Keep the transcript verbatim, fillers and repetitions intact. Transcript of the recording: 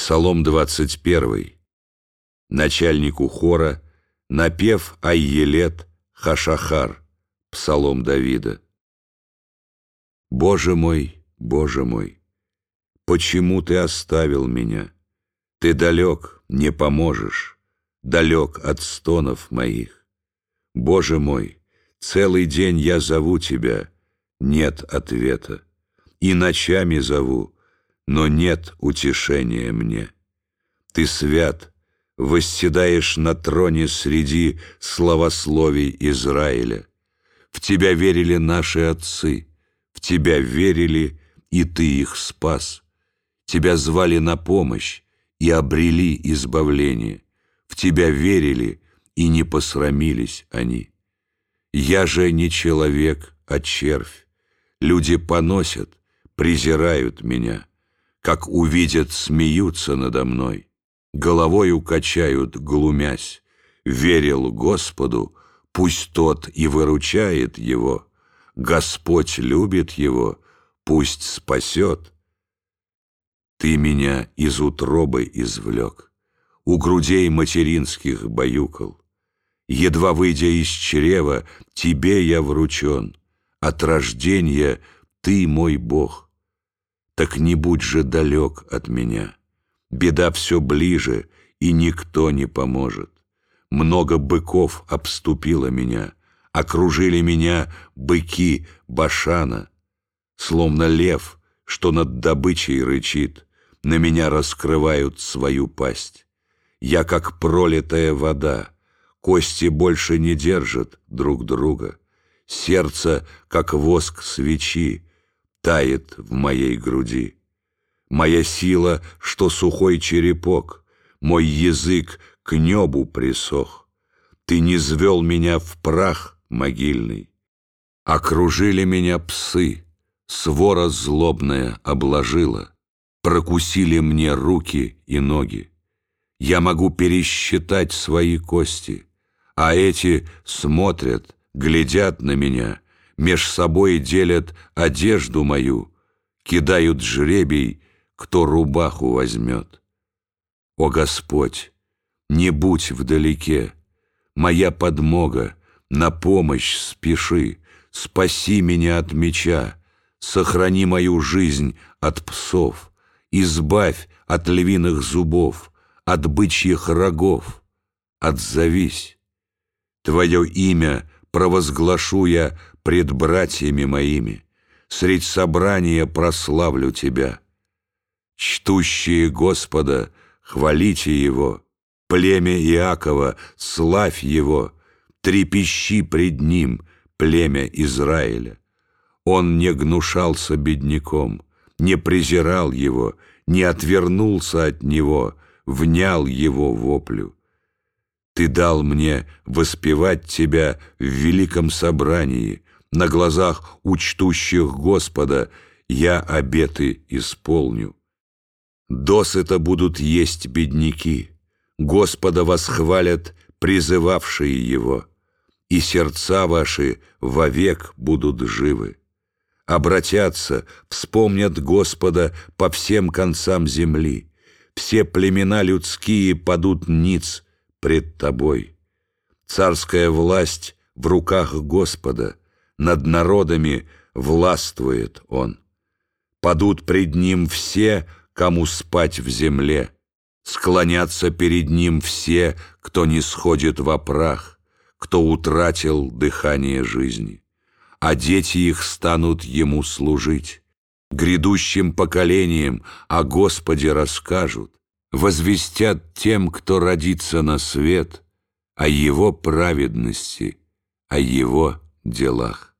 Псалом двадцать первый. Начальнику хора напев Айелет Хашахар, псалом Давида. Боже мой, Боже мой, почему ты оставил меня? Ты далек, не поможешь, далек от стонов моих. Боже мой, целый день я зову тебя, нет ответа, и ночами зову, но нет утешения мне. Ты свят, восседаешь на троне среди славословий Израиля. В тебя верили наши отцы, в тебя верили, и ты их спас. Тебя звали на помощь и обрели избавление. В тебя верили, и не посрамились они. Я же не человек, а червь. Люди поносят, презирают меня. Как увидят, смеются надо мной. Головою качают, глумясь. Верил Господу, пусть тот и выручает его. Господь любит его, пусть спасет. Ты меня из утробы извлек, у грудей материнских баюкал. Едва выйдя из чрева, тебе я вручен. От рождения ты мой Бог. Так не будь же далек от меня. Беда все ближе, и никто не поможет. Много быков обступило меня, окружили меня быки Башана. Словно лев, что над добычей рычит, на меня раскрывают свою пасть. Я как пролитая вода, кости больше не держат друг друга. Сердце, как воск свечи, тает в моей груди. Моя сила, что сухой черепок, мой язык к небу присох. Ты низвел меня в прах могильный. Окружили меня псы, свора злобная обложила, прокусили мне руки и ноги. Я могу пересчитать свои кости, а эти смотрят, глядят на меня, меж собой делят одежду мою, кидают жребий, кто рубаху возьмет. О Господь, не будь вдалеке, моя подмога, на помощь спеши, спаси меня от меча, сохрани мою жизнь от псов, избавь от львиных зубов, от бычьих рогов, отзовись. Твое имя провозглашу я пред братьями моими, средь собрания прославлю тебя. Чтущие Господа, хвалите Его, племя Иакова, славь Его, трепещи пред Ним, племя Израиля. Он не гнушался бедняком, не презирал его, не отвернулся от него, внял его воплю. Ты дал мне воспевать Тебя в великом собрании, на глазах у чтущих Господа я обеты исполню. Досыта будут есть бедняки, Господа восхвалят призывавшие Его, и сердца ваши вовек будут живы. Обратятся, вспомнят Господа по всем концам земли, все племена людские падут ниц пред Тобой. Царская власть в руках Господа, над народами властвует Он. Падут пред Ним все, кому спать в земле, склонятся перед Ним все, кто не сходит во прах, кто утратил дыхание жизни, а дети их станут Ему служить. Грядущим поколениям о Господе расскажут, возвестят тем, кто родится на свет, о Его праведности, о Его делах.